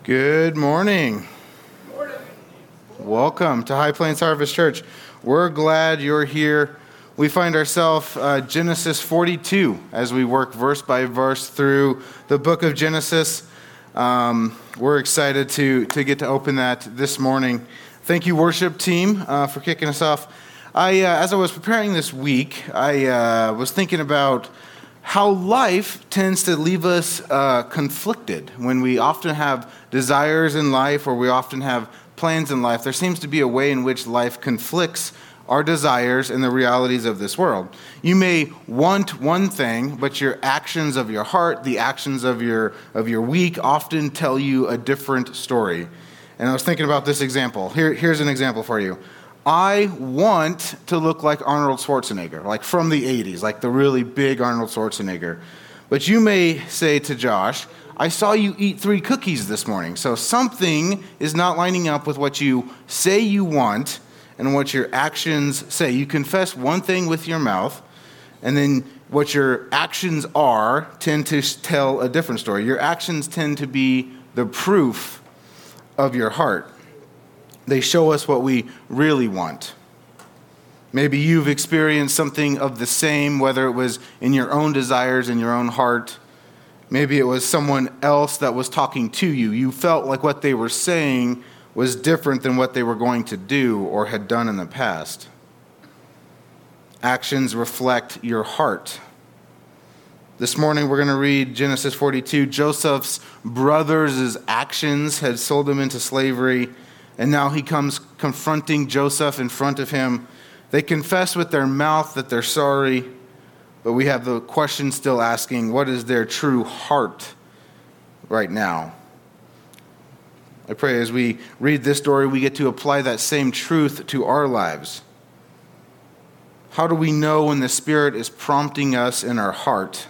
Good morning. Welcome to High Plains Harvest Church. We're glad you're here. We find ourselves Genesis 42 as we work verse by verse through the book of Genesis. We're excited to get to open that this morning. Thank you, worship team, for kicking us off. As I was preparing this week, I was thinking about how life tends to leave us conflicted. When we often have desires in life or we often have plans in life, there seems to be a way in which life conflicts our desires and the realities of this world. You may want one thing, but your actions of your heart, the actions of your week often tell you a different story. And I was thinking about this example. Here's an example for you. I want to look like Arnold Schwarzenegger, like from the 80s, like the really big Arnold Schwarzenegger. But you may say to Josh, I saw you eat 3 cookies this morning, so something is not lining up with what you say you want and what your actions say. You confess one thing with your mouth, and then what your actions are tend to tell a different story. Your actions tend to be the proof of your heart. They show us what we really want. Maybe you've experienced something of the same, whether it was in your own desires, in your own heart. Maybe it was someone else that was talking to you. You felt like what they were saying was different than what they were going to do or had done in the past. Actions reflect your heart. This morning we're going to read Genesis 42. Joseph's brothers' actions had sold him into slavery. And now he comes confronting Joseph in front of him. They confess with their mouth that they're sorry, but we have the question still asking, what is their true heart right now? I pray as we read this story, we get to apply that same truth to our lives. How do we know when the Spirit is prompting us in our heart?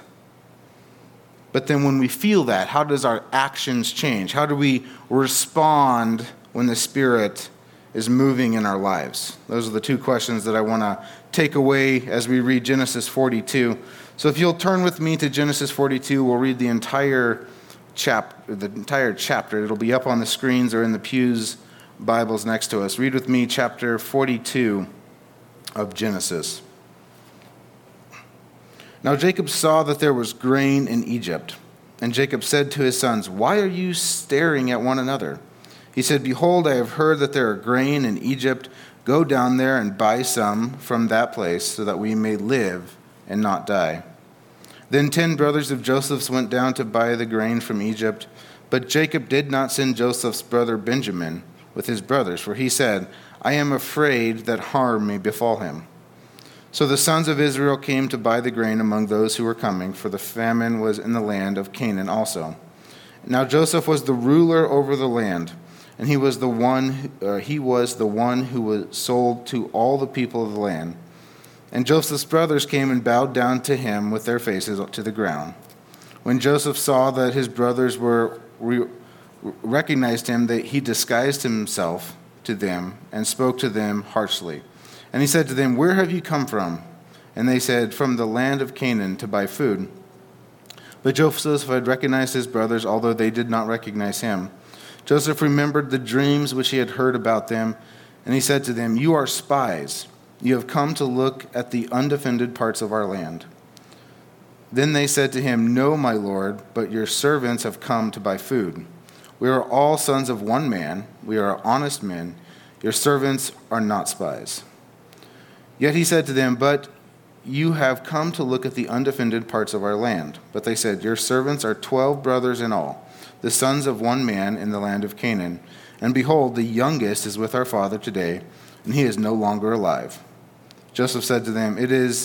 But then when we feel that, how does our actions change? How do we respond when the Spirit is moving in our lives? Those are the 2 questions that I want to take away as we read Genesis 42. So if you'll turn with me to Genesis 42, we'll read the entire chapter. It'll be up on the screens or in the pews Bibles next to us. Read with me chapter 42 of Genesis. Now Jacob saw that there was grain in Egypt, and Jacob said to his sons, "Why are you staring at one another?" He said, "Behold, I have heard that there are grain in Egypt. Go down there and buy some from that place so that we may live and not die." Then 10 brothers of Joseph's went down to buy the grain from Egypt. But Jacob did not send Joseph's brother Benjamin with his brothers, for he said, "I am afraid that harm may befall him." So the sons of Israel came to buy the grain among those who were coming, for the famine was in the land of Canaan also. Now Joseph was the ruler over the land, and he was the one who was sold to all the people of the land. And Joseph's brothers came and bowed down to him with their faces to the ground. When Joseph saw that his brothers recognized him, that he disguised himself to them and spoke to them harshly. And he said to them, "Where have you come from?" And they said, "From the land of Canaan to buy food." But Joseph had recognized his brothers, although they did not recognize him. Joseph remembered the dreams which he had heard about them, and he said to them, "You are spies. You have come to look at the undefended parts of our land." Then they said to him, "No, my lord, but your servants have come to buy food. We are all sons of one man. We are honest men. Your servants are not spies." Yet he said to them, "But you have come to look at the undefended parts of our land." But they said, "Your servants are 12 brothers in all, the sons of one man in the land of Canaan. And behold, the youngest is with our father today, and he is no longer alive." Joseph said to them, It is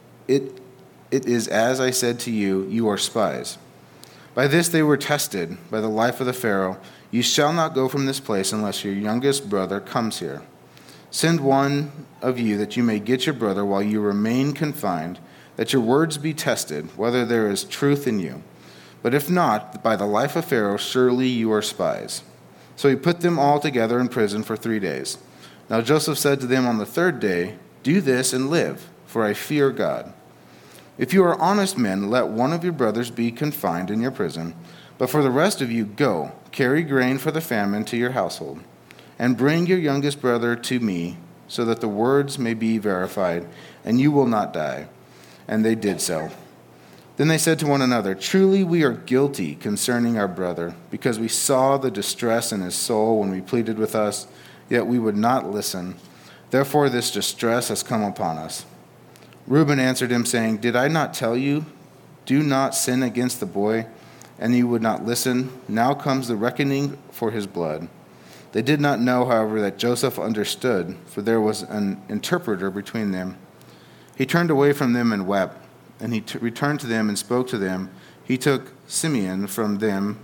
as I said to you, you are spies. By this they were tested, by the life of the Pharaoh. You shall not go from this place unless your youngest brother comes here. Send one of you that you may get your brother while you remain confined, that your words be tested, whether there is truth in you. But if not, by the life of Pharaoh, surely you are spies. So he put them all together in prison for 3 days. Now Joseph said to them on the 3rd day, "Do this and live, for I fear God. If you are honest men, let one of your brothers be confined in your prison, But for the rest of you, go, carry grain for the famine to your household, and bring your youngest brother to me, so that the words may be verified, and you will not die." And they did so. Then they said to one another, "Truly we are guilty concerning our brother, because we saw the distress in his soul when we pleaded with us, yet we would not listen. Therefore this distress has come upon us." Reuben answered him, saying, "Did I not tell you, do not sin against the boy? And you would not listen. Now comes the reckoning for his blood." They did not know, however, that Joseph understood, for there was an interpreter between them. He turned away from them and wept. And he returned to them and spoke to them. He took Simeon from them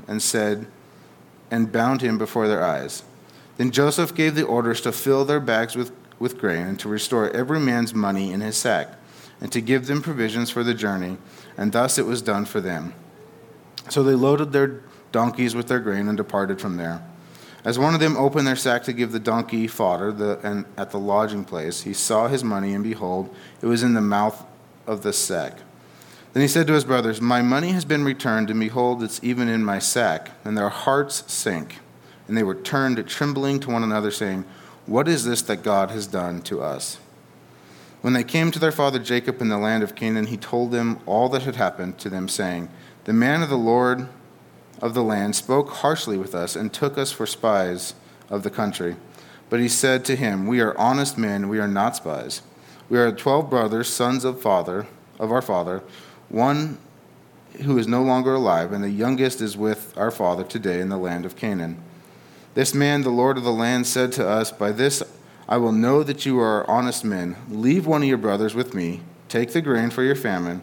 and bound him before their eyes. Then Joseph gave the orders to fill their bags with grain, and to restore every man's money in his sack, and to give them provisions for the journey. And thus it was done for them. So they loaded their donkeys with their grain and departed from there. As one of them opened their sack to give the donkey fodder and at the lodging place, he saw his money, and behold, it was in the mouth of the sack. Then he said to his brothers, "My money has been returned, and behold, it's even in my sack." And their hearts sank, and they were turned trembling to one another, saying, "What is this that God has done to us?" When they came to their father Jacob in the land of Canaan, he told them all that had happened to them, saying, "The man of the Lord of the land spoke harshly with us, and took us for spies of the country. But he said to him, 'We are honest men, we are not spies. We are 12 brothers, sons of our father, one who is no longer alive, and the youngest is with our father today in the land of Canaan.' This man, the Lord of the land, said to us, 'By this I will know that you are honest men. Leave one of your brothers with me, take the grain for your famine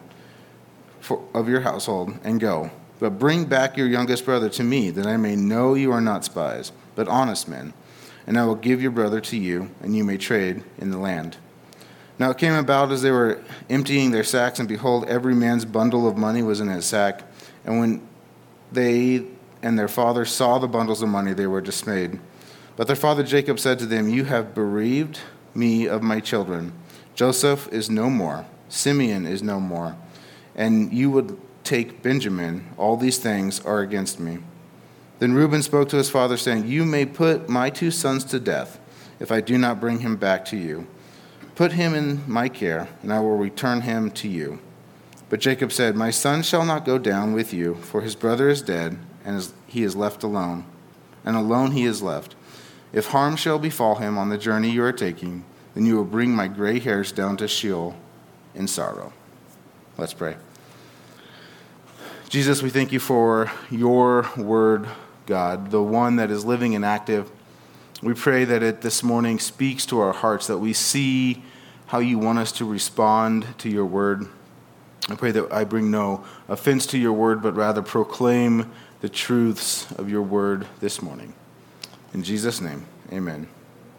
of your household, and go. But bring back your youngest brother to me, that I may know you are not spies, but honest men. And I will give your brother to you, and you may trade in the land.' Now it came about as they were emptying their sacks, and behold, every man's bundle of money was in his sack. And when they and their father saw the bundles of money, they were dismayed. But their father Jacob said to them, 'You have bereaved me of my children. Joseph is no more, Simeon is no more, and you would take Benjamin. All these things are against me.' Then Reuben spoke to his father, saying, 'You may put my 2 sons to death, if I do not bring him back to you. Put him in my care, and I will return him to you.' But Jacob said, 'My son shall not go down with you, for his brother is dead, and he is left alone, and alone he is left. If harm shall befall him on the journey you are taking, then you will bring my gray hairs down to Sheol in sorrow.'" Let's pray. Jesus, we thank you for your word, God, the one that is living and active. We pray that it this morning speaks to our hearts, that we see how you want us to respond to your word. I pray that I bring no offense to your word, but rather proclaim the truths of your word this morning. In Jesus' name, amen.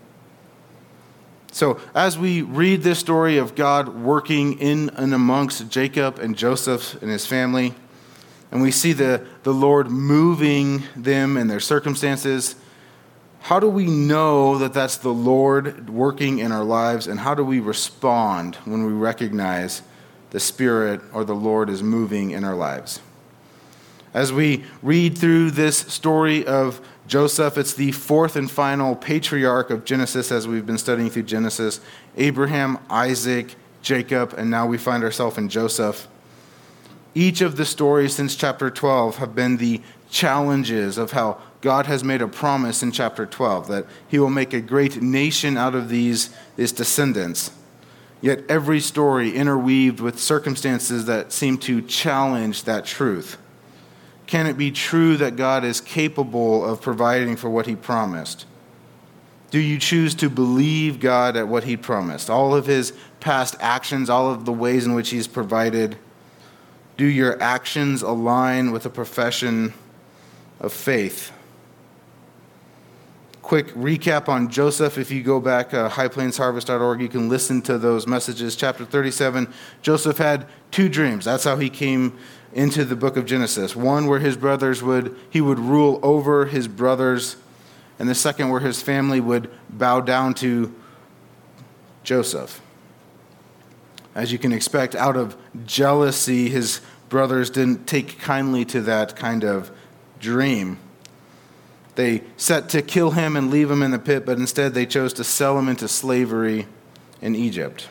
So as we read this story of God working in and amongst Jacob and Joseph and his family, and we see the Lord moving them and their circumstances, how do we know that that's the Lord working in our lives, and how do we respond when we recognize the Spirit or the Lord is moving in our lives? As we read through this story of Joseph, it's the 4th and final patriarch of Genesis as we've been studying through Genesis. Abraham, Isaac, Jacob, and now we find ourselves in Joseph. Each of the stories since chapter 12 have been the challenges of how God has made a promise in chapter 12 that he will make a great nation out of his descendants. Yet every story interweaved with circumstances that seem to challenge that truth. Can it be true that God is capable of providing for what he promised? Do you choose to believe God at what he promised? All of his past actions, all of the ways in which he's provided, do your actions align with a profession of faith? Quick recap on Joseph. If you go back highplainsharvest.org, you can listen to those messages. Chapter 37, Joseph had 2 dreams. That's how he came into the book of Genesis. One where he would rule over his brothers, and the second where his family would bow down to Joseph. As you can expect, out of jealousy, his brothers didn't take kindly to that kind of dream. They set to kill him and leave him in the pit, but instead they chose to sell him into slavery in Egypt.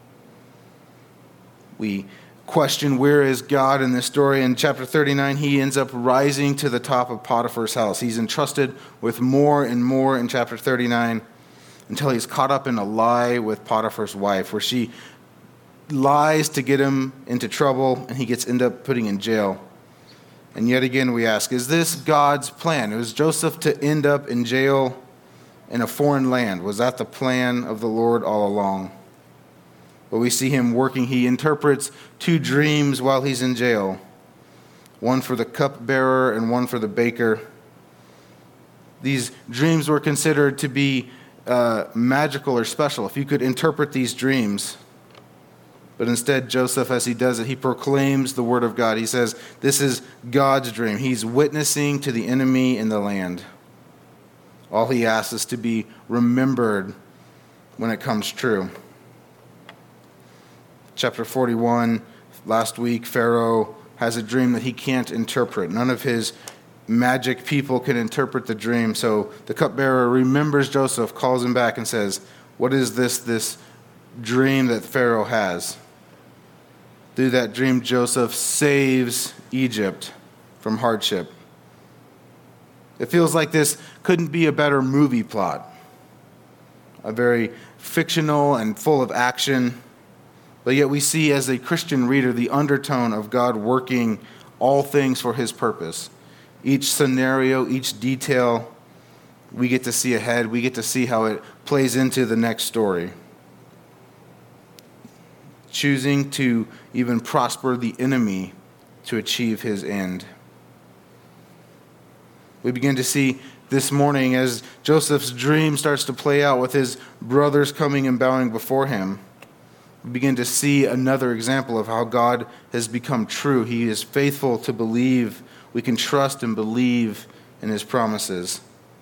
We question, where is God in this story? In chapter 39, he ends up rising to the top of Potiphar's house. He's entrusted with more and more in chapter 39 until he's caught up in a lie with Potiphar's wife, where she lies to get him into trouble, and he gets end up putting in jail. And yet again we ask, is this God's plan? Was Joseph to end up in jail in a foreign land? Was that the plan of the Lord all along? But we see him working. He interprets 2 dreams while he's in jail, one for the cupbearer and one for the baker. These dreams were considered to be magical or special, if you could interpret these dreams. But instead, Joseph, as he does it, he proclaims the word of God. He says, this is God's dream. He's witnessing to the enemy in the land. All he asks is to be remembered when it comes true. Chapter 41, last week, Pharaoh has a dream that he can't interpret. None of his magic people can interpret the dream. So the cupbearer remembers Joseph, calls him back and says, what is this dream that Pharaoh has? Through that dream, Joseph saves Egypt from hardship. It feels like this couldn't be a better movie plot. A very fictional and full of action. But yet we see as a Christian reader the undertone of God working all things for his purpose. Each scenario, each detail, we get to see ahead. We get to see how it plays into the next story. Choosing to even prosper the enemy to achieve his end. We begin to see this morning as Joseph's dream starts to play out with his brothers coming and bowing before him. We begin to see another example of how God has become true. He is faithful to believe. We can trust and believe in his promises.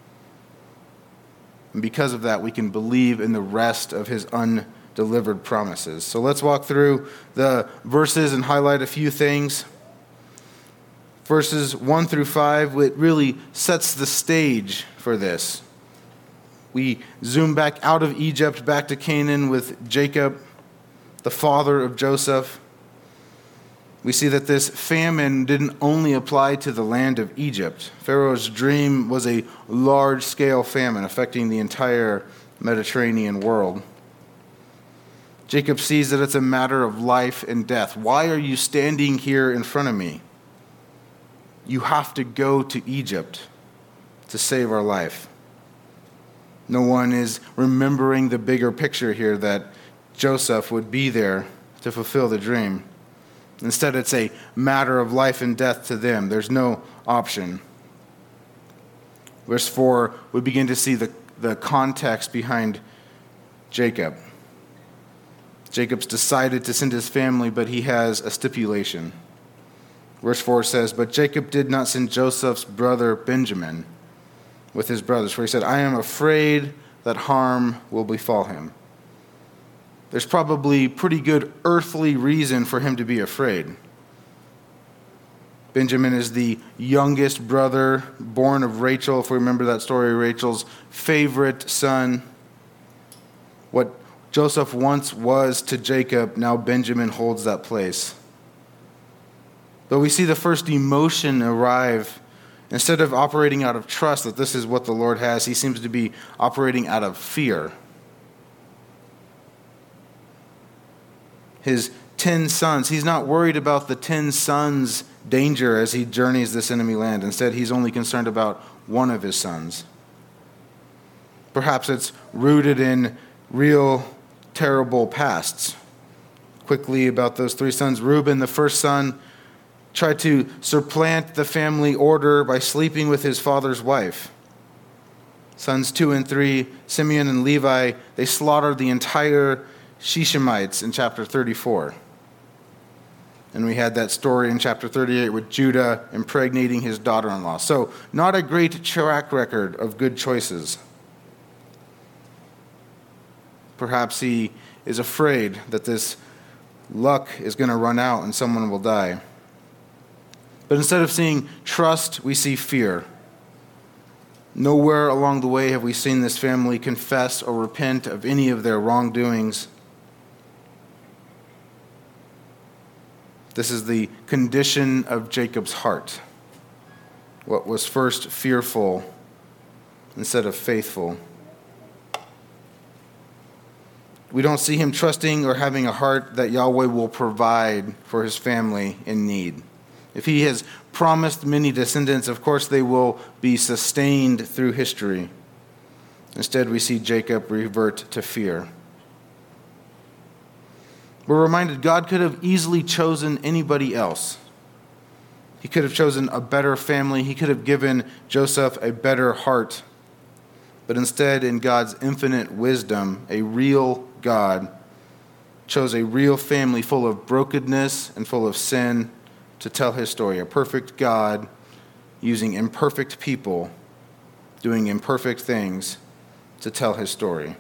And because of that, we can believe in the rest of his undelivered promises. So let's walk through the verses and highlight a few things. Verses 1 through 5, it really sets the stage for this. We zoom back out of Egypt, back to Canaan with Jacob, the father of Joseph. We see that this famine didn't only apply to the land of Egypt. Pharaoh's dream was a large-scale famine affecting the entire Mediterranean world. Jacob sees that it's a matter of life and death. Why are you standing here in front of me? You have to go to Egypt to save our life. No one is remembering the bigger picture here that Joseph would be there to fulfill the dream. Instead, it's a matter of life and death to them. There's no option. Verse 4, we begin to see the context behind Jacob. Jacob's decided to send his family, but he has a stipulation. Verse 4 says, but Jacob did not send Joseph's brother Benjamin with his brothers, for he said, I am afraid that harm will befall him. There's probably pretty good earthly reason for him to be afraid. Benjamin is the youngest brother, born of Rachel, if we remember that story, Rachel's favorite son. What Joseph once was to Jacob, now Benjamin holds that place. But we see the first emotion arrive. Instead of operating out of trust that this is what the Lord has, he seems to be operating out of fear. His 10 sons, he's not worried about the 10 sons' danger as he journeys this enemy land. Instead, he's only concerned about one of his sons. Perhaps it's rooted in real terrible pasts. Quickly about those 3 sons. Reuben, the first son, tried to supplant the family order by sleeping with his father's wife. Sons 2 and 3, Simeon and Levi, they slaughtered the entire Shechemites in chapter 34. And we had that story in chapter 38 with Judah impregnating his daughter-in-law. So not a great track record of good choices. Perhaps he is afraid that this luck is going to run out and someone will die. But instead of seeing trust, we see fear. Nowhere along the way have we seen this family confess or repent of any of their wrongdoings. This is the condition of Jacob's heart. What was first fearful instead of faithful. We don't see him trusting or having a heart that Yahweh will provide for his family in need. If he has promised many descendants, of course they will be sustained through history. Instead, we see Jacob revert to fear. We're reminded God could have easily chosen anybody else. He could have chosen a better family. He could have given Joseph a better heart. But instead, in God's infinite wisdom, a real God chose a real family full of brokenness and full of sin to tell his story. A perfect God using imperfect people, doing imperfect things to tell his story.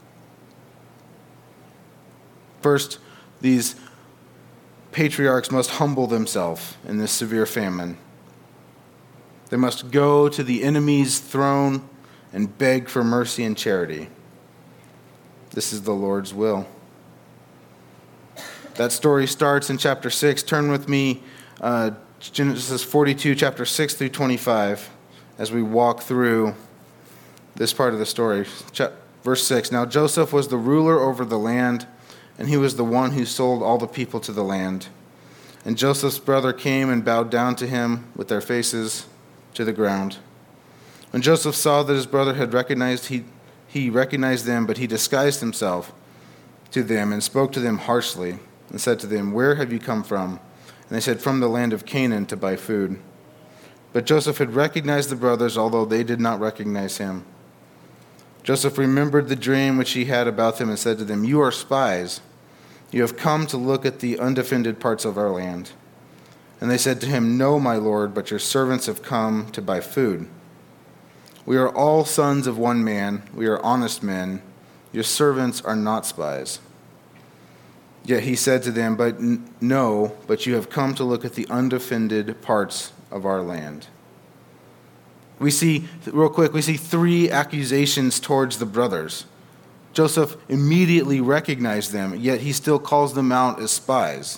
First, these patriarchs must humble themselves in this severe famine. They must go to the enemy's throne and beg for mercy and charity. This is the Lord's will. That story starts in chapter 6. Turn with me, Genesis 42, chapter 6 through 25, as we walk through this part of the story. Verse 6, Now Joseph was the ruler over the land, and he was the one who sold all the people to the land. And Joseph's brother came and bowed down to him with their faces to the ground. When Joseph saw that his brother had recognized, he recognized them, but he disguised himself to them and spoke to them harshly and said to them, Where have you come from? And they said, From the land of Canaan to buy food. But Joseph had recognized the brothers, although they did not recognize him. Joseph remembered the dream which he had about them and said to them, You are spies. You have come to look at the undefended parts of our land. And they said to him, No, my lord, but your servants have come to buy food. We are all sons of one man. We are honest men. Your servants are not spies. Yet he said to them, But you have come to look at the undefended parts of our land. We see three accusations towards the brothers. Joseph immediately recognized them, yet he still calls them out as spies.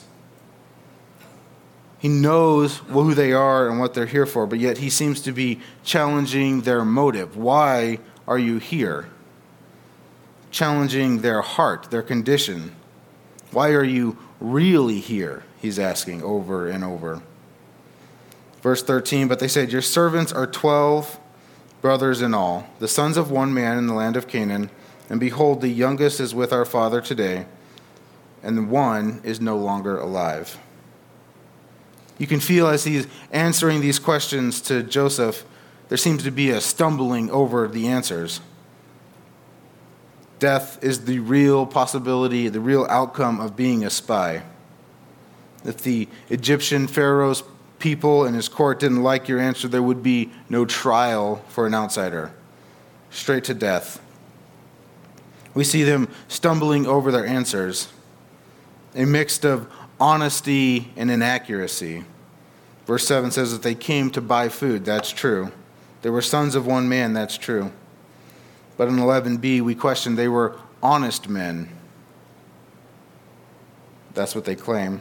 He knows who they are and what they're here for, but yet he seems to be challenging their motive. Why are you here? Challenging their heart, their condition. Why are you really here? He's asking over and over. Verse 13, But they said, Your servants are 12 brothers in all, the sons of one man in the land of Canaan. And behold, the youngest is with our father today, and the one is no longer alive. You can feel as he's answering these questions to Joseph, there seems to be a stumbling over the answers. Death is the real possibility, the real outcome of being a spy. If the Egyptian Pharaoh's people and his court didn't like your answer, there would be no trial for an outsider. Straight to death. We see them stumbling over their answers, a mix of honesty and inaccuracy. Verse 7 says that they came to buy food. That's true. They were sons of one man. That's true. But in 11b, we question they were honest men. That's what they claim.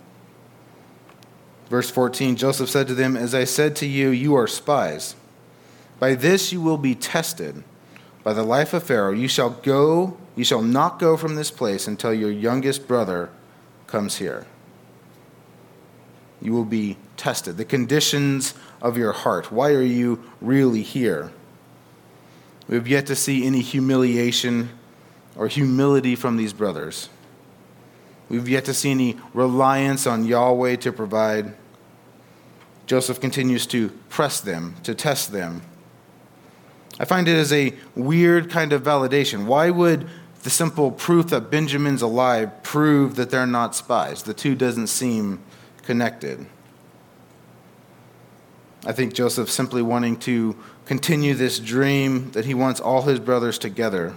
Verse 14, Joseph said to them, As I said to you, you are spies. By this you will be tested. By the life of Pharaoh, you shall not go from this place until your youngest brother comes here. You will be tested. The conditions of your heart. Why are you really here? We have yet to see any humiliation or humility from these brothers. We've yet to see any reliance on Yahweh to provide. Joseph continues to press them, to test them. I find it as a weird kind of validation. Why would the simple proof that Benjamin's alive prove that they're not spies? The two doesn't seem connected. I think Joseph's simply wanting to continue this dream that he wants all his brothers together.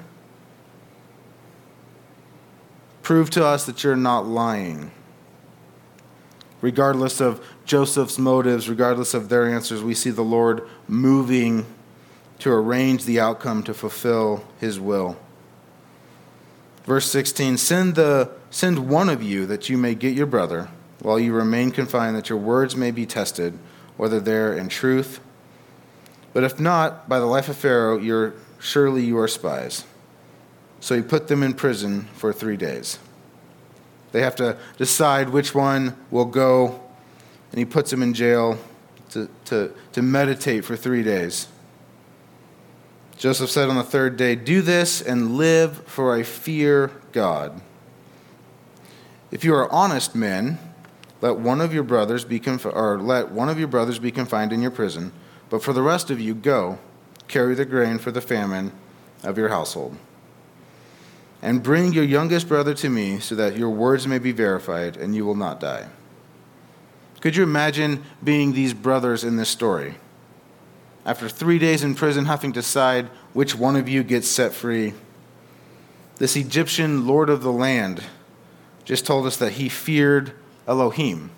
Prove to us that you're not lying. Regardless of Joseph's motives, regardless of their answers, we see the Lord moving to arrange the outcome to fulfill his will. Verse 16, send one of you that you may get your brother, while you remain confined, that your words may be tested, whether they're in truth. But if not, by the life of Pharaoh, surely you are spies. So he put them in prison for 3 days. They have to decide which one will go, and he puts them in jail to meditate for 3 days. Joseph said on the third day, "Do this and live, for I fear God. If you are honest men, let one of your brothers be confined in your prison, but for the rest of you, go, carry the grain for the famine of your household. And bring your youngest brother to me, so that your words may be verified, and you will not die." Could you imagine being these brothers in this story? After 3 days in prison, having to decide which one of you gets set free. This Egyptian lord of the land just told us that he feared Elohim.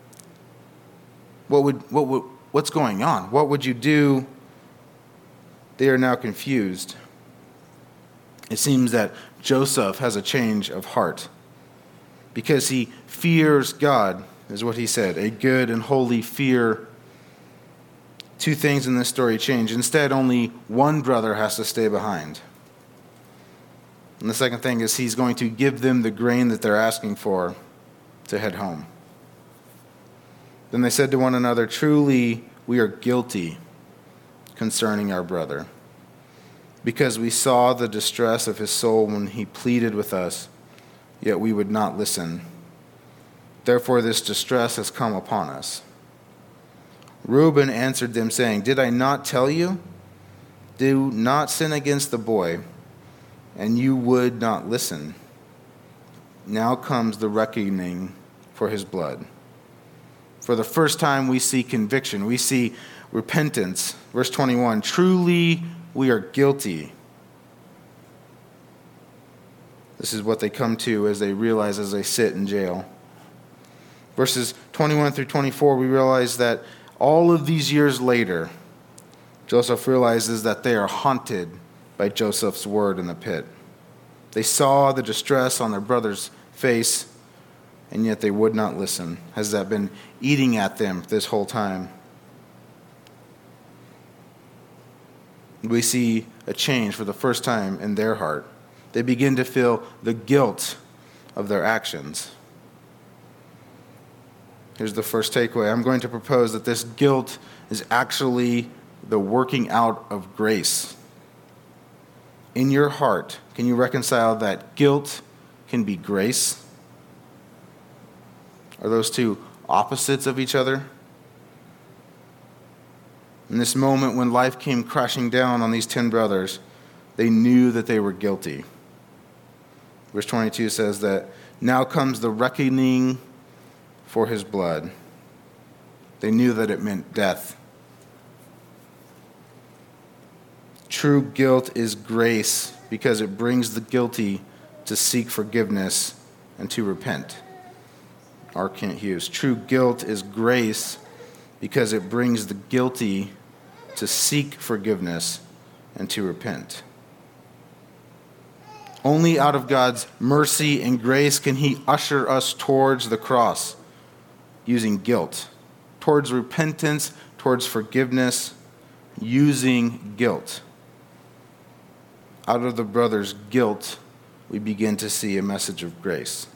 What's going on? What would you do? They are now confused. It seems that Joseph has a change of heart because he fears God, is what he said, a good and holy fear. Two things in this story change. Instead, only one brother has to stay behind. And the second thing is he's going to give them the grain that they're asking for to head home. Then they said to one another, "Truly, we are guilty concerning our brother, because we saw the distress of his soul when he pleaded with us, yet we would not listen. Therefore this distress has come upon us." Reuben answered them, saying, "Did I not tell you? Do not sin against the boy." And you would not listen. Now comes the reckoning for his blood. For the first time we see conviction. We see repentance. Verse 21, "Truly we are guilty." This is what they come to as they realize as they sit in jail. Verses 21 through 24, we realize that all of these years later, Joseph realizes that they are haunted by Joseph's word in the pit. They saw the distress on their brother's face, and yet they would not listen. Has that been eating at them this whole time? We see a change for the first time in their heart. They begin to feel the guilt of their actions. Here's the first takeaway. I'm going to propose that this guilt is actually the working out of grace. In your heart, can you reconcile that guilt can be grace? Are those two opposites of each other? In this moment when life came crashing down on these 10 brothers, they knew that they were guilty. Verse 22 says that now comes the reckoning for his blood. They knew that it meant death. True guilt is grace because it brings the guilty to seek forgiveness and to repent. R. Kent Hughes. True guilt is grace because it brings the guilty to seek forgiveness and to repent. Only out of God's mercy and grace can he usher us towards the cross using guilt, towards repentance, towards forgiveness, using guilt. Out of the brothers' guilt, we begin to see a message of grace.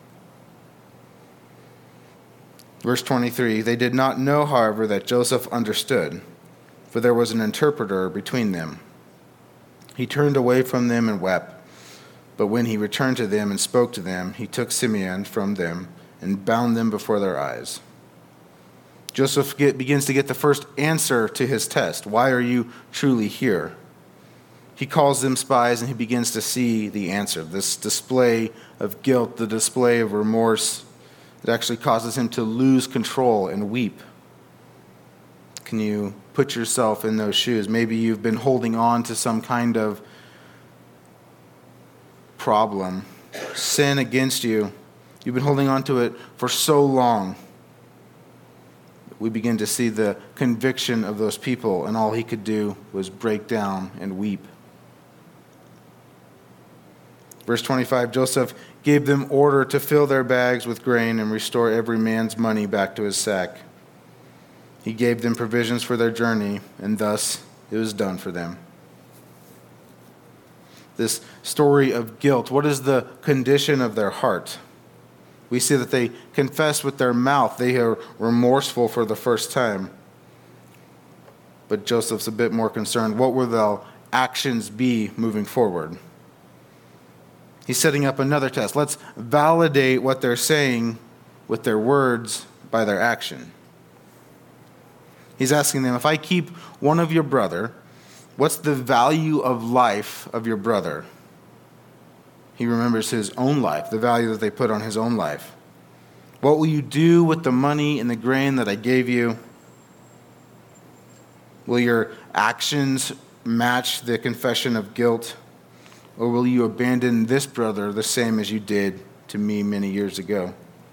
Verse 23, they did not know, however, that Joseph understood, for there was an interpreter between them. He turned away from them and wept. But when he returned to them and spoke to them, he took Simeon from them and bound them before their eyes. Joseph begins to get the first answer to his test. Why are you truly here? He calls them spies, and he begins to see the answer. This display of guilt, the display of remorse, it actually causes him to lose control and weep. Can you put yourself in those shoes? Maybe you've been holding on to some kind of problem, sin against you. You've been holding on to it for so long. we begin to see the conviction of those people, and all he could do was break down and weep. Verse 25, Joseph gave them order to fill their bags with grain and restore every man's money back to his sack. He gave them provisions for their journey, and thus it was done for them. This story of guilt, what is the condition of their heart? We see that they confess with their mouth. They are remorseful for the first time. But Joseph's a bit more concerned. What will their actions be moving forward? He's setting up another test. Let's validate what they're saying with their words by their action. He's asking them, if I keep one of your brother, what's the value of life of your brother? He remembers his own life, the value that they put on his own life. What will you do with the money and the grain that I gave you? Will your actions match the confession of guilt? Or will you abandon this brother the same as you did to me many years ago?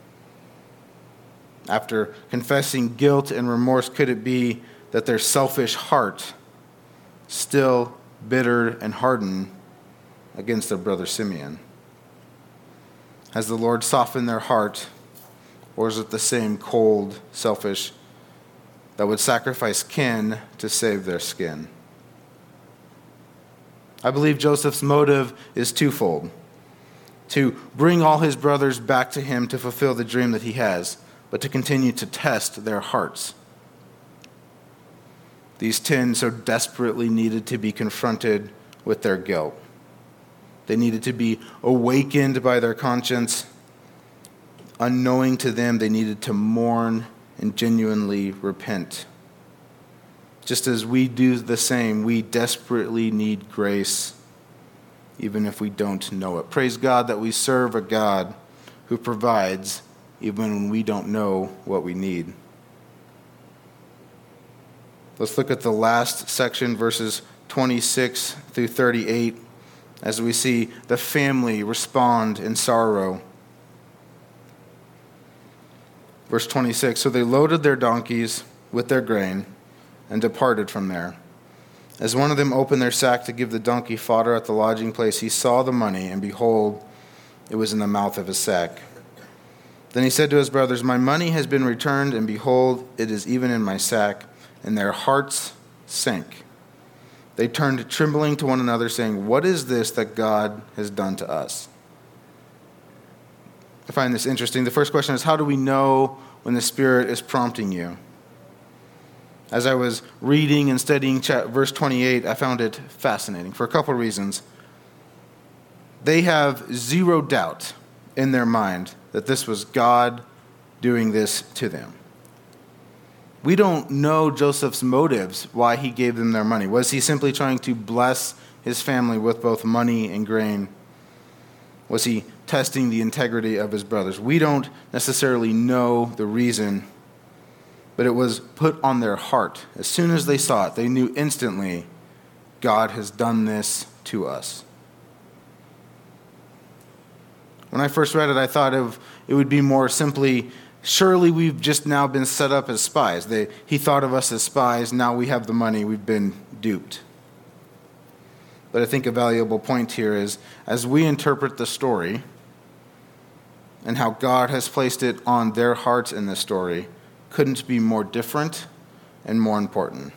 After confessing guilt and remorse, could it be that their selfish heart still bitter and hardened against their brother Simeon? Has the Lord softened their heart, or is it the same cold, selfish, that would sacrifice kin to save their skin? I believe Joseph's motive is twofold: to bring all his brothers back to him to fulfill the dream that he has, but to continue to test their hearts. These 10 so desperately needed to be confronted with their guilt. They needed to be awakened by their conscience. Unknowing to them, they needed to mourn and genuinely repent. Just as we do the same, we desperately need grace, even if we don't know it. Praise God that we serve a God who provides even when we don't know what we need. Let's look at the last section, verses 26 through 38, as we see the family respond in sorrow. Verse 26, so they loaded their donkeys with their grain and departed from there. As one of them opened their sack to give the donkey fodder at the lodging place, he saw the money, and behold, it was in the mouth of his sack. Then he said to his brothers, my money has been returned, and behold, it is even in my sack. And their hearts sank. They turned trembling to one another, saying, what is this that God has done to us? I find this interesting. The first question is, how do we know when the Spirit is prompting you? As I was reading and studying verse 28, I found it fascinating for a couple of reasons. They have zero doubt in their mind that this was God doing this to them. We don't know Joseph's motives, why he gave them their money. Was he simply trying to bless his family with both money and grain? Was he testing the integrity of his brothers? We don't necessarily know the reason, but it was put on their heart. As soon as they saw it, they knew instantly, God has done this to us. When I first read it, I thought it would be more simply, surely we've just now been set up as spies. He thought of us as spies. Now we have the money. We've been duped. But I think a valuable point here is, as we interpret the story and how God has placed it on their hearts in this story, couldn't be more different and more important.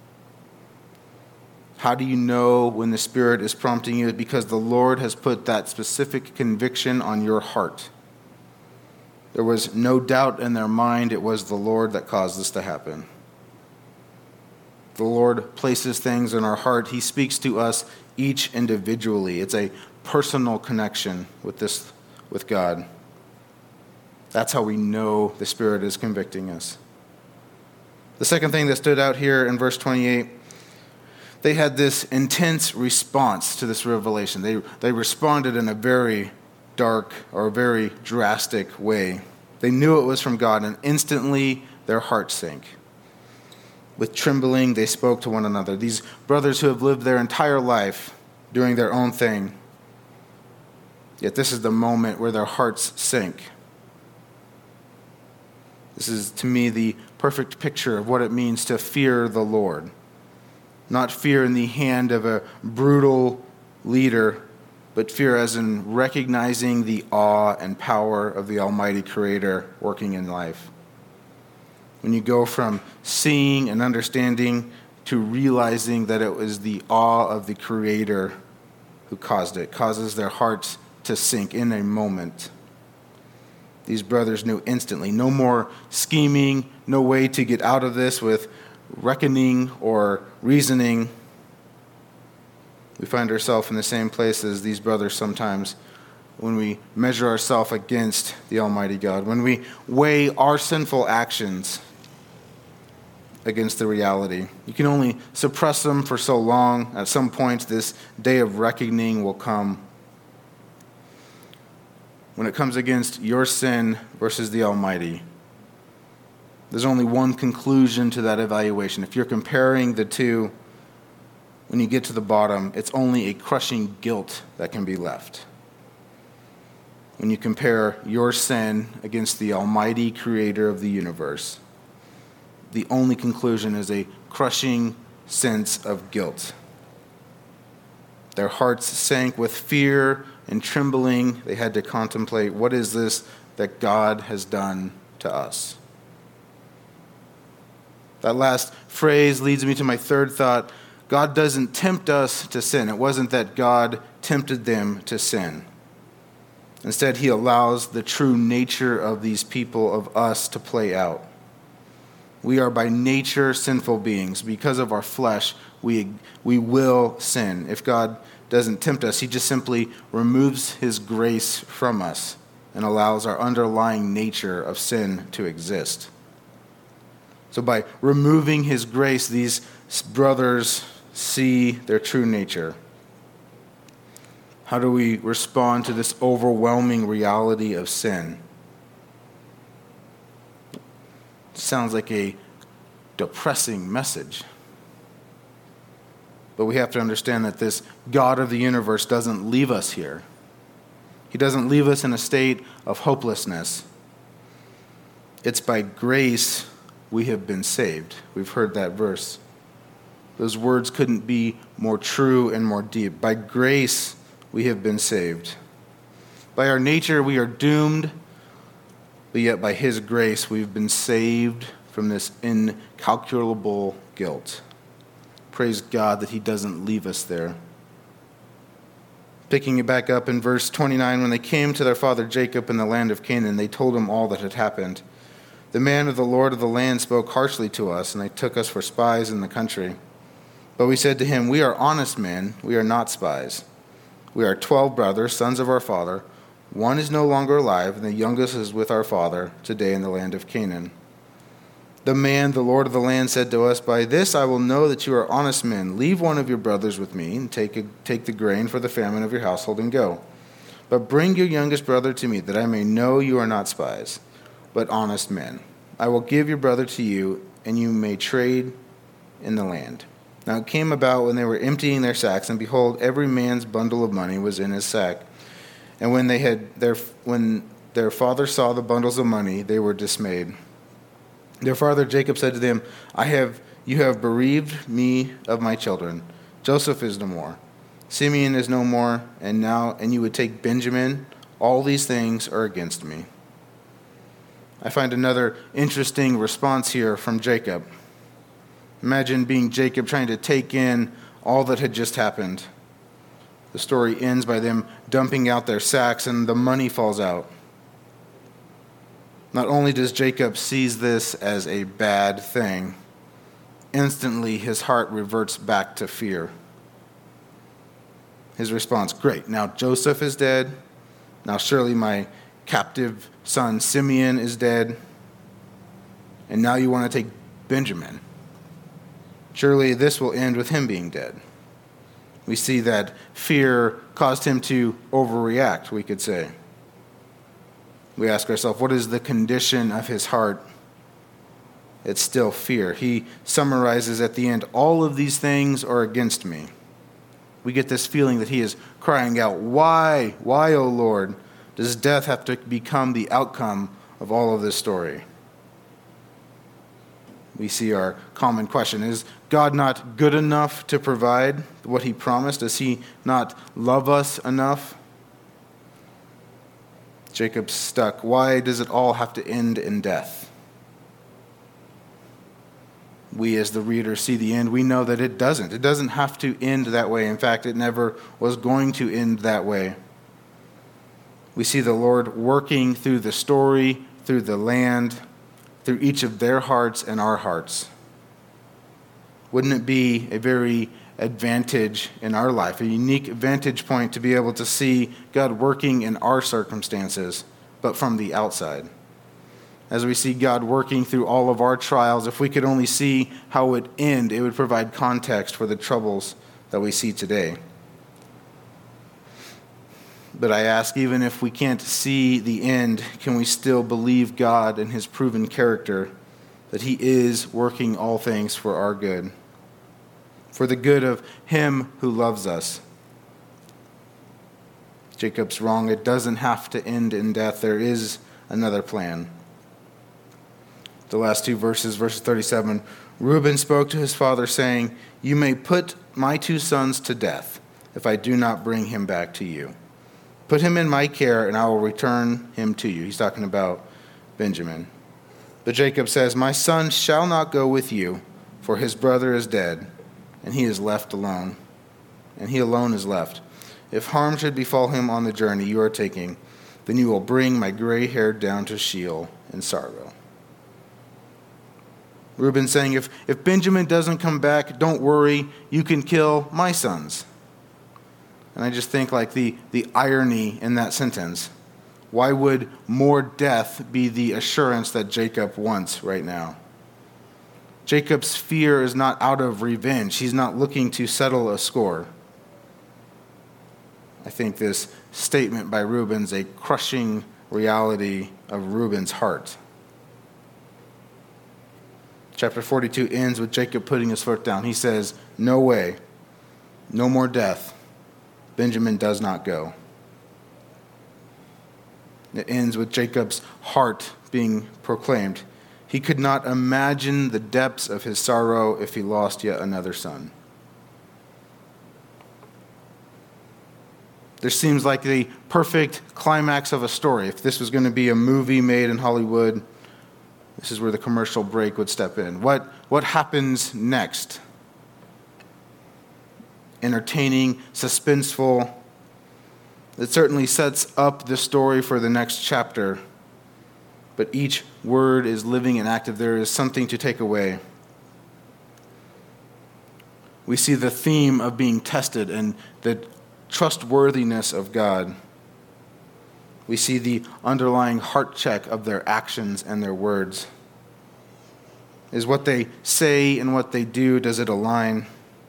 How do you know when the Spirit is prompting you? Because the Lord has put that specific conviction on your heart. There was no doubt in their mind it was the Lord that caused this to happen. The Lord places things in our heart. He speaks to us each individually. It's a personal connection with God. That's how we know the Spirit is convicting us. The second thing that stood out here in verse 28, they had this intense response to this revelation. They responded in a very dark or a very drastic way. They knew it was from God, and instantly their hearts sank. With trembling, they spoke to one another. These brothers who have lived their entire life doing their own thing, yet this is the moment where their hearts sink. This is, to me, the perfect picture of what it means to fear the Lord. Not fear in the hand of a brutal leader, but fear as in recognizing the awe and power of the Almighty Creator working in life. When you go from seeing and understanding to realizing that it was the awe of the Creator who caused it, causes their hearts to sink in a moment. These brothers knew instantly. No more scheming, no way to get out of this with reckoning or reasoning. We find ourselves in the same place as these brothers sometimes when we measure ourselves against the Almighty God, when we weigh our sinful actions against the reality. You can only suppress them for so long. At some point, this day of reckoning will come. When it comes against your sin versus the Almighty, there's only one conclusion to that evaluation. If you're comparing the two, when you get to the bottom, it's only a crushing guilt that can be left. When you compare your sin against the Almighty Creator of the universe, the only conclusion is a crushing sense of guilt. Their hearts sank with fear and trembling. They had to contemplate, what is this that God has done to us? That last phrase leads me to my third thought. God doesn't tempt us to sin. It wasn't that God tempted them to sin. Instead, he allows the true nature of these people, of us, to play out. We are by nature sinful beings. Because of our flesh, we will sin. If God doesn't tempt us, he just simply removes his grace from us and allows our underlying nature of sin to exist. So by removing his grace, these brothers see their true nature. How do we respond to this overwhelming reality of sin? It sounds like a depressing message. But we have to understand that this God of the universe doesn't leave us here. He doesn't leave us in a state of hopelessness. It's by grace we have been saved. We've heard that verse. Those words couldn't be more true and more deep. By grace we have been saved. By our nature we are doomed, but yet by his grace we've been saved from this incalculable guilt. Praise God that he doesn't leave us there. Picking it back up in verse 29, when they came to their father Jacob in the land of Canaan, they told him all that had happened. The man of the Lord of the land spoke harshly to us, and they took us for spies in the country. But we said to him, we are honest men, we are not spies. We are 12 brothers, sons of our father. One is no longer alive, and the youngest is with our father today in the land of Canaan. The man, the Lord of the land, said to us, by this I will know that you are honest men. Leave one of your brothers with me, and take the grain for the famine of your household, and go. But bring your youngest brother to me, that I may know you are not spies, but honest men. I will give your brother to you, and you may trade in the land. Now it came about when they were emptying their sacks, and behold, every man's bundle of money was in his sack. And when their father saw the bundles of money, they were dismayed. Their father Jacob said to them, You have bereaved me of my children. Joseph is no more. Simeon is no more, and you would take Benjamin. All these things are against me. I find another interesting response here from Jacob. Imagine being Jacob trying to take in all that had just happened. The story ends by them dumping out their sacks and the money falls out. Not only does Jacob seize this as a bad thing, instantly his heart reverts back to fear. His response, great, now Joseph is dead. Now surely my captive son Simeon is dead. And now you want to take Benjamin. Surely this will end with him being dead. We see that fear caused him to overreact, we could say. We ask ourselves, what is the condition of his heart? It's still fear. He summarizes at the end, all of these things are against me. We get this feeling that he is crying out, why, O Lord, does death have to become the outcome of all of this story? we see our common question. Is God not good enough to provide what he promised? Does he not love us enough? Jacob's stuck. Why does it all have to end in death? We as the reader see the end. We know that it doesn't. It doesn't have to end that way. In fact, it never was going to end that way. We see the Lord working through the story, through the land, through each of their hearts and our hearts. Wouldn't it be a very advantage in our life, a unique vantage point to be able to see God working in our circumstances, but from the outside? As we see God working through all of our trials, if we could only see how it would end, it would provide context for the troubles that we see today. But I ask, even if we can't see the end, can we still believe God and his proven character, that he is working all things for our good, for the good of him who loves us? Jacob's wrong. It doesn't have to end in death. There is another plan. The last two verses, verses 37, Reuben spoke to his father, saying, "You may put my 2 sons to death if I do not bring him back to you. Put him in my care, and I will return him to you." He's talking about Benjamin. But Jacob says, "My son shall not go with you, for his brother is dead, and he is left alone, and he alone is left. If harm should befall him on the journey you are taking, then you will bring my gray hair down to Sheol in sorrow." Reuben saying, if Benjamin doesn't come back, don't worry, you can kill my sons. And I just think like the irony in that sentence. Why would more death be the assurance that Jacob wants right now? Jacob's fear is not out of revenge. He's not looking to settle a score. I think this statement by Reuben is a crushing reality of Reuben's heart. Chapter 42 ends with Jacob putting his foot down. He says, "No way, no more death. Benjamin does not go." It ends with Jacob's heart being proclaimed. He could not imagine the depths of his sorrow if he lost yet another son. This seems like the perfect climax of a story. If this was going to be a movie made in Hollywood, this is where the commercial break would step in. What happens next? Entertaining, suspenseful. It certainly sets up the story for the next chapter. But each word is living and active. There is something to take away. We see the theme of being tested and the trustworthiness of God. We see the underlying heart check of their actions and their words. Is what they say and what they do, does it align?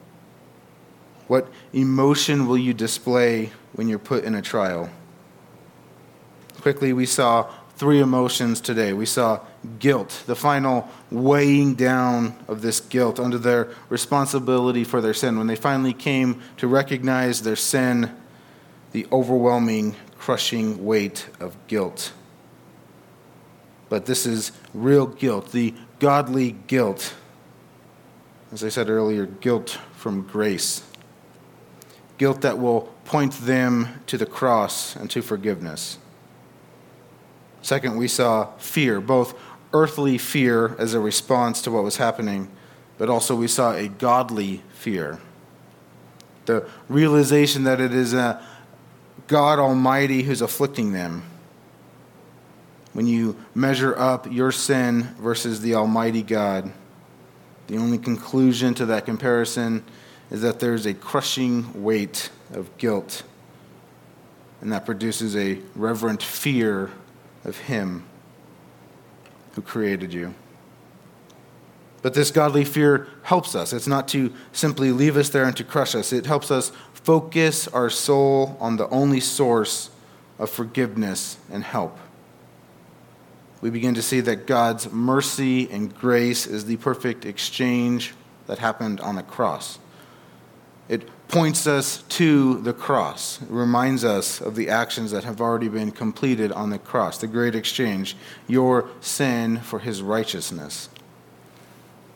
What emotion will you display when you're put in a trial? Quickly, we saw 3 emotions today. We saw guilt, the final weighing down of this guilt under their responsibility for their sin. When they finally came to recognize their sin, the overwhelming, crushing weight of guilt. But this is real guilt, the godly guilt. As I said earlier, guilt from grace. Guilt that will point them to the cross and to forgiveness. Second, we saw fear, both earthly fear as a response to what was happening, but also we saw a godly fear. The realization that it is a God Almighty who's afflicting them. When you measure up your sin versus the Almighty God, the only conclusion to that comparison is that there's a crushing weight of guilt, and that produces a reverent fear of Him who created you. But this godly fear helps us. It's not to simply leave us there and to crush us. It helps us focus our soul on the only source of forgiveness and help. We begin to see that God's mercy and grace is the perfect exchange that happened on the cross. It points us to the cross. It reminds us of the actions that have already been completed on the cross, the great exchange, your sin for His righteousness.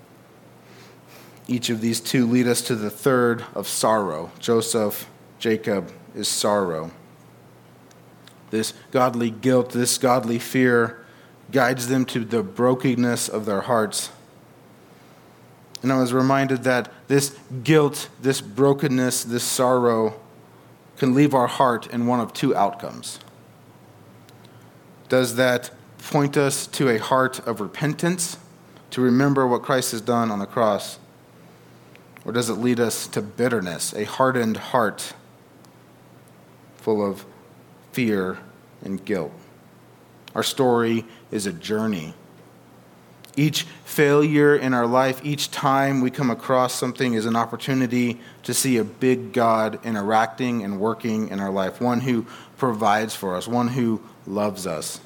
Each of these two lead us to the third of sorrow. Joseph, Jacob is sorrow. This godly guilt, this godly fear guides them to the brokenness of their hearts. And I was reminded that this guilt, this brokenness, this sorrow can leave our heart in one of two outcomes. Does that point us to a heart of repentance, to remember what Christ has done on the cross? Or does it lead us to bitterness, a hardened heart full of fear and guilt? Our story is a journey. Each failure in our life, each time we come across something is an opportunity to see a big God interacting and working in our life, one who provides for us, one who loves us.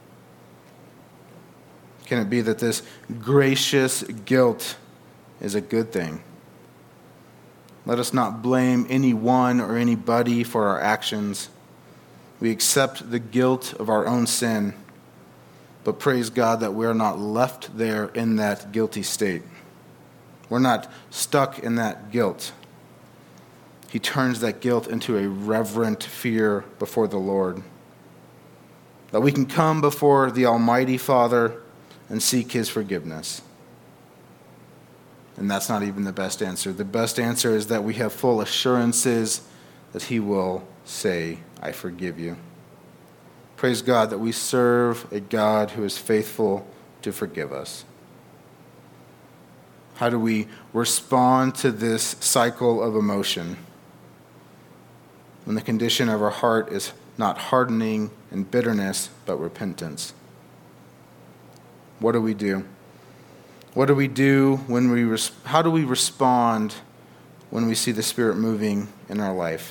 Can it be that this gracious guilt is a good thing? Let us not blame anyone or anybody for our actions. We accept the guilt of our own sin, but praise God that we're not left there in that guilty state. We're not stuck in that guilt. He turns that guilt into a reverent fear before the Lord. That we can come before the Almighty Father and seek His forgiveness. And that's not even the best answer. The best answer is that we have full assurances that He will say, I forgive you. Praise God that we serve a God who is faithful to forgive us. How do we respond to this cycle of emotion when the condition of our heart is not hardening and bitterness, but repentance? What do we do? What do we do how do we respond when we see the Spirit moving in our life?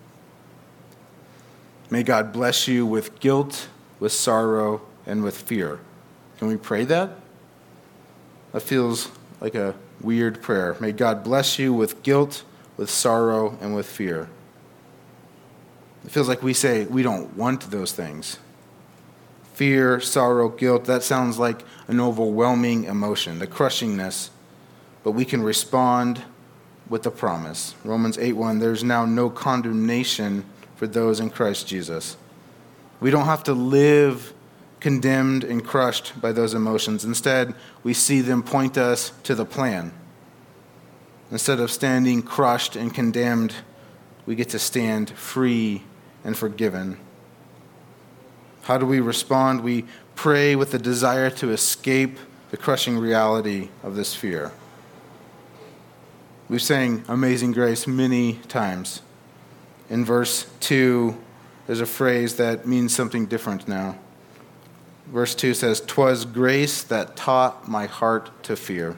May God bless you with guilt, with sorrow, and with fear. Can we pray that? That feels like a weird prayer. May God bless you with guilt, with sorrow, and with fear. It feels like we say we don't want those things. Fear, sorrow, guilt, that sounds like an overwhelming emotion, the crushingness. But we can respond with the promise. Romans 8:1, there's now no condemnation for those in Christ Jesus. We don't have to live condemned and crushed by those emotions. Instead, we see them point us to the plan. Instead of standing crushed and condemned, we get to stand free and forgiven. How do we respond? We pray with the desire to escape the crushing reality of this fear. We've sang Amazing Grace many times. In verse 2, there's a phrase that means something different now. Verse 2 says, "'Twas grace that taught my heart to fear."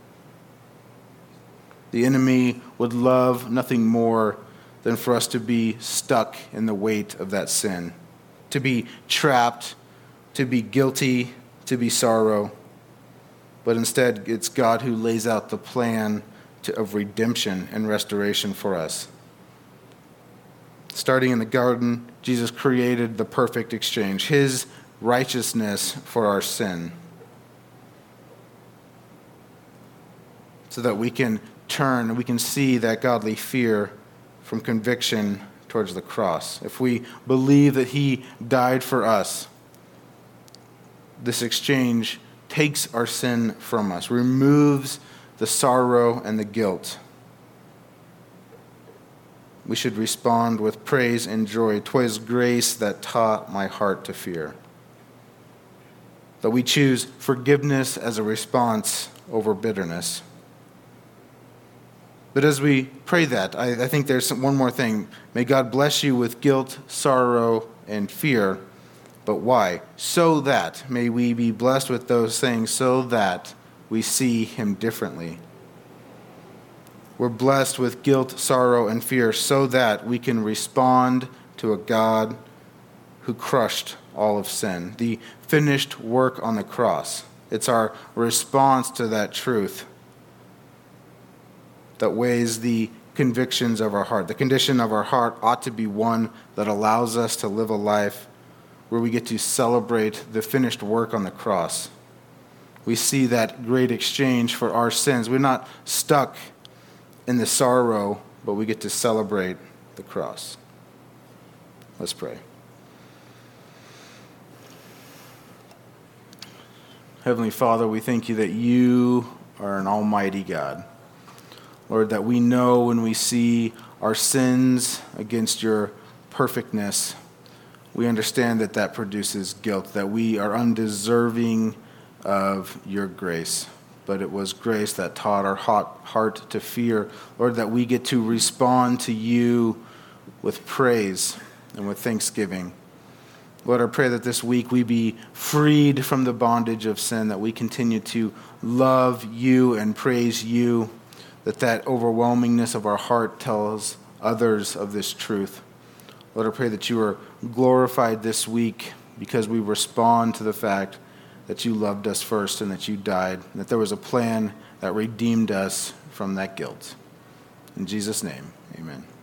The enemy would love nothing more than for us to be stuck in the weight of that sin, to be trapped, to be guilty, to be sorrow. But instead, it's God who lays out the plan of redemption and restoration for us. Starting in the garden, Jesus created the perfect exchange, His righteousness for our sin, so that we can turn and we can see that godly fear from conviction towards the cross. If we believe that He died for us, this exchange takes our sin from us, removes the sorrow and the guilt. We should respond with praise and joy. "'Twas grace that taught my heart to fear." That we choose forgiveness as a response over bitterness. But as we pray that, I think there's one more thing. May God bless you with guilt, sorrow, and fear. But why? So that, may we be blessed with those things so that we see Him differently. We're blessed with guilt, sorrow, and fear so that we can respond to a God who crushed all of sin, the finished work on the cross. It's our response to that truth that weighs the convictions of our heart. The condition of our heart ought to be one that allows us to live a life where we get to celebrate the finished work on the cross, we see that great exchange for our sins. We're not stuck in the sorrow, but we get to celebrate the cross. Let's pray. Heavenly Father, we thank you that you are an almighty God. Lord, that we know when we see our sins against your perfectness, we understand that that produces guilt, that we are undeserving of your grace. But it was grace that taught our heart to fear. Lord, that we get to respond to you with praise and with thanksgiving. Lord, I pray that this week we be freed from the bondage of sin, that we continue to love you and praise you, that overwhelmingness of our heart tells others of this truth. Lord, I pray that you are glorified this week because we respond to the fact that you loved us first and that you died, and that there was a plan that redeemed us from that guilt. In Jesus' name, amen.